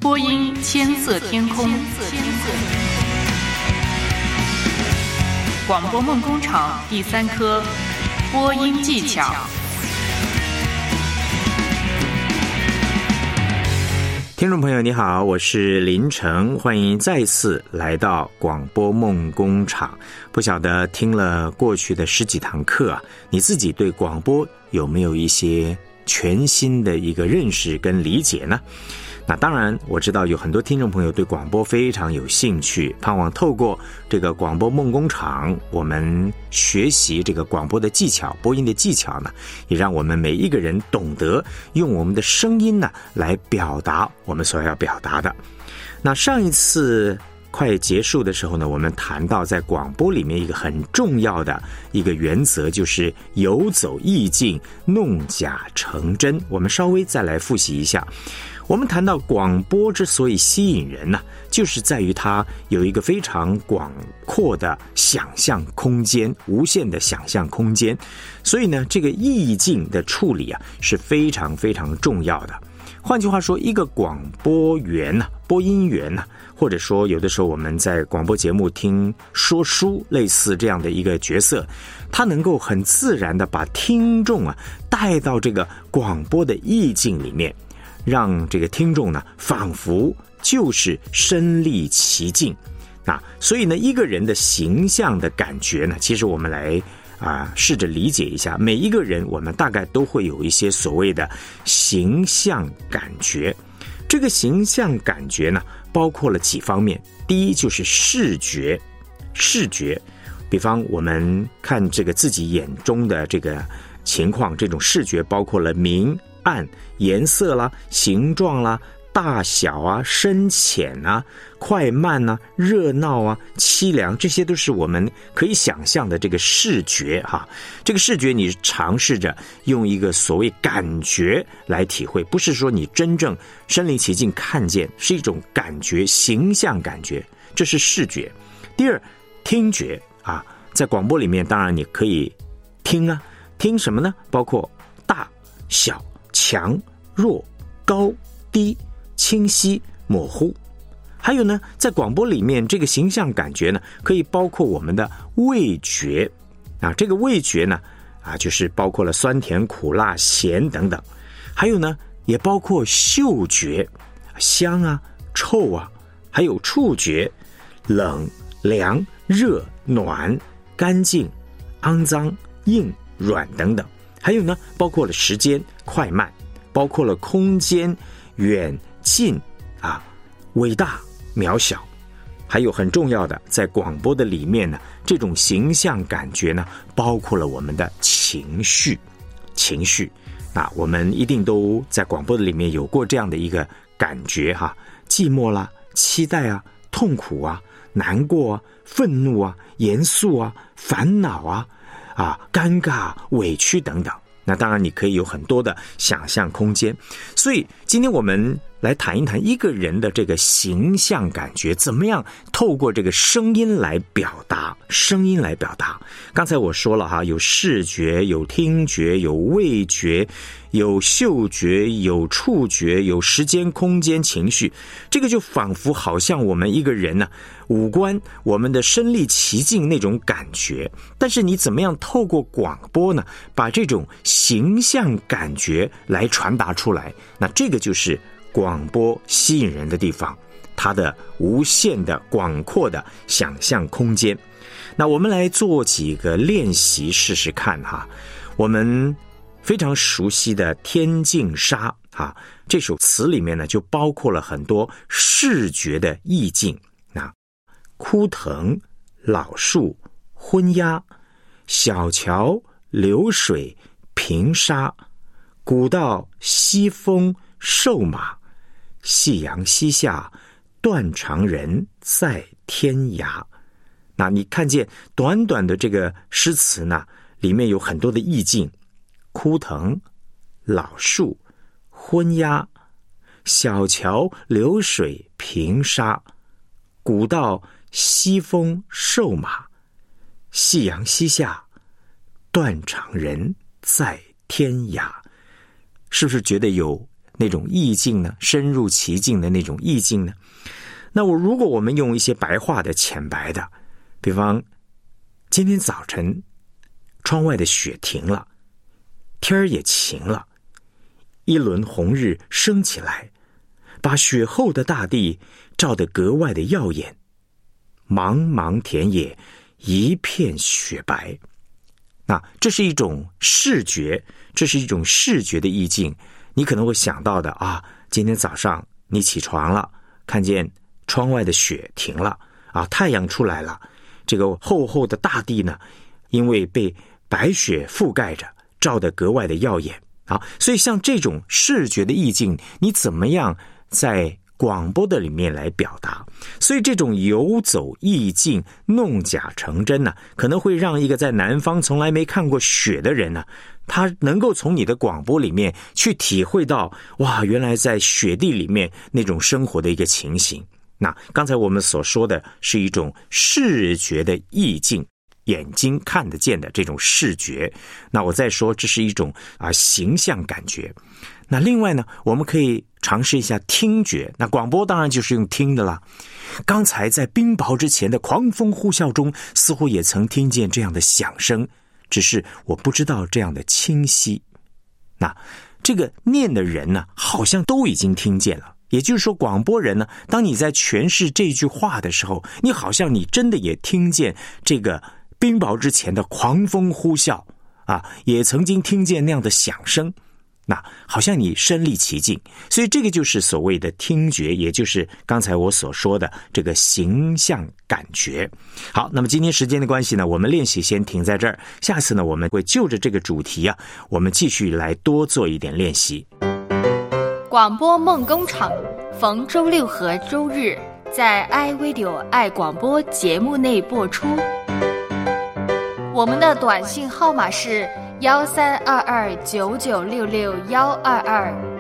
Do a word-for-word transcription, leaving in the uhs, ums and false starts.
播音千色天空，广播梦工厂第三科播音技巧。 听众朋友你好，我是林成，欢迎再次来到广播梦工厂。不晓得听了过去的十几堂课啊，你自己对广播有没有一些全新的一个认识跟理解呢？那当然我知道有很多听众朋友对广播非常有兴趣，盼望透过这个广播梦工厂，我们学习这个广播的技巧，播音的技巧呢，也让我们每一个人懂得用我们的声音呢来表达我们所要表达的。那上一次快结束的时候呢，我们谈到在广播里面一个很重要的一个原则，就是游走意境，弄假成真。我们稍微再来复习一下。我们谈到广播之所以吸引人呢、啊，就是在于它有一个非常广阔的想象空间，无限的想象空间。所以呢，这个意境的处理啊是非常非常重要的。换句话说，一个广播员呢、啊，播音员呢、啊，或者说有的时候我们在广播节目听说书，类似这样的一个角色，他能够很自然的把听众啊带到这个广播的意境里面。让这个听众呢，仿佛就是身临其境。那所以呢，一个人的形象的感觉呢，其实我们来啊、呃、试着理解一下，每一个人我们大概都会有一些所谓的形象感觉。这个形象感觉呢，包括了几方面。第一就是视觉，视觉，比方我们看这个自己眼中的这个情况，这种视觉包括了明暗、颜色啦、形状啦、大小啊、深浅啊、快慢啊、热闹啊、凄凉，这些都是我们可以想象的这个视觉哈。这个视觉你尝试着用一个所谓感觉来体会，不是说你真正身临其境看见，是一种感觉，形象感觉，这是视觉。第二，听觉啊，在广播里面当然你可以听啊，听什么呢？包括大小、强弱、高低、清晰、模糊。还有呢，在广播里面这个形象感觉呢，可以包括我们的味觉啊，这个味觉呢啊，就是包括了酸甜苦辣咸等等。还有呢，也包括嗅觉，香啊、臭啊，还有触觉，冷、凉、热、暖、干净、肮脏、硬、软等等。还有呢，包括了时间快慢，包括了空间远近啊，伟大渺小。还有很重要的，在广播的里面呢，这种形象感觉呢，包括了我们的情绪情绪啊，我们一定都在广播的里面有过这样的一个感觉哈，寂寞啦、期待啊、痛苦啊、难过啊、愤怒啊、严肃啊、烦恼啊啊，尴尬、委屈等等。那当然你可以有很多的想象空间。所以今天我们来谈一谈一个人的这个形象感觉，怎么样透过这个声音来表达，声音来表达。刚才我说了哈，有视觉，有听觉，有味觉，有嗅觉，有触觉，有时间、空间、情绪。这个就仿佛好像我们一个人呢、啊，五官我们的身临其境那种感觉。但是你怎么样透过广播呢，把这种形象感觉来传达出来？那这个就是广播吸引人的地方，它的无限的广阔的想象空间。那我们来做几个练习试试看哈。我们非常熟悉的《天净沙》啊，这首词里面呢就包括了很多视觉的意境啊，枯藤、老树、昏鸦、小桥、流水、平沙、古道、西风、瘦马、夕阳西下，断肠人在天涯。那你看见短短的这个诗词呢，里面有很多的意境，枯藤、老树、昏鸦、小桥、流水、平沙、古道、西风、瘦马、夕阳西下，断肠人在天涯。是不是觉得有那种意境呢？深入其境的那种意境呢？那我如果我们用一些白话的、浅白的，比方今天早晨窗外的雪停了，天儿也晴了，一轮红日升起来，把雪后的大地照得格外的耀眼，茫茫田野一片雪白。那这是一种视觉，这是一种视觉的意境。你可能会想到的啊，今天早上你起床了，看见窗外的雪停了啊，太阳出来了，这个厚厚的大地呢，因为被白雪覆盖着，照得格外的耀眼啊。所以像这种视觉的意境，你怎么样在广播的里面来表达？所以这种游走意境、弄假成真呢，可能会让一个在南方从来没看过雪的人呢，他能够从你的广播里面去体会到，哇，原来在雪地里面那种生活的一个情形。那刚才我们所说的是一种视觉的意境，眼睛看得见的这种视觉。那我再说，这是一种啊形象感觉。那另外呢，我们可以尝试一下听觉。那广播当然就是用听的啦。刚才在冰雹之前的狂风呼啸中，似乎也曾听见这样的响声，只是我不知道这样的清晰。那这个念的人呢，好像都已经听见了。也就是说，广播人呢，当你在诠释这句话的时候，你好像你真的也听见这个冰雹之前的狂风呼啸啊，也曾经听见那样的响声。那好像你身临其境，所以这个就是所谓的听觉，也就是刚才我所说的这个形象感觉。好，那么今天时间的关系呢，我们练习先停在这儿，下次呢我们会就着这个主题啊，我们继续来多做一点练习。 广播梦工厂逢周六和周日在 iRadio 爱广播节目内播出。我们的短信号码是幺三二二九九六六幺二二。